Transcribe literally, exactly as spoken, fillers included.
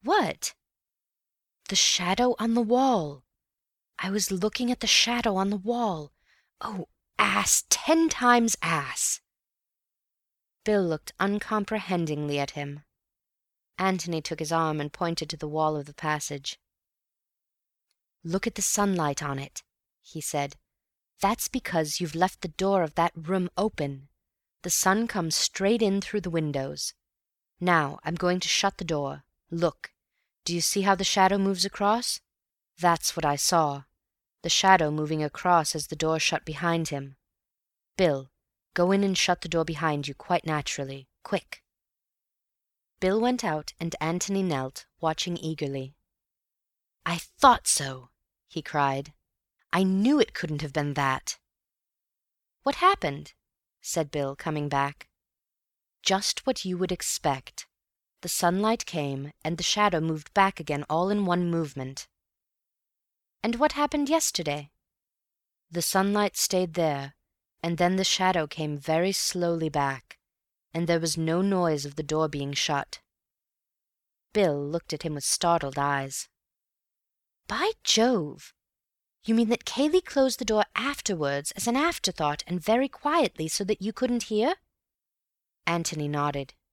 "What?" "The shadow on the wall. I was looking at the shadow on the wall. Oh, ass! Ten times ass!" Bill looked uncomprehendingly at him. Antony took his arm and pointed to the wall of the passage. "Look at the sunlight on it," he said. "That's because you've left the door of that room open. The sun comes straight in through the windows. Now I'm going to shut the door. Look. Do you see how the shadow moves across? That's what I saw. The shadow moving across as the door shut behind him. Bill, go in and shut the door behind you quite naturally. Quick." Bill went out, and Antony knelt, watching eagerly. "I thought so!" he cried. "I knew it couldn't have been that." "What happened?" said Bill, coming back. "Just what you would expect. The sunlight came, and the shadow moved back again all in one movement." "And what happened yesterday?" "The sunlight stayed there, and then the shadow came very slowly back, and there was no noise of the door being shut." Bill looked at him with startled eyes. "By Jove! You mean that Cayley closed the door afterwards, as an afterthought, and very quietly, so that you couldn't hear?" Antony nodded.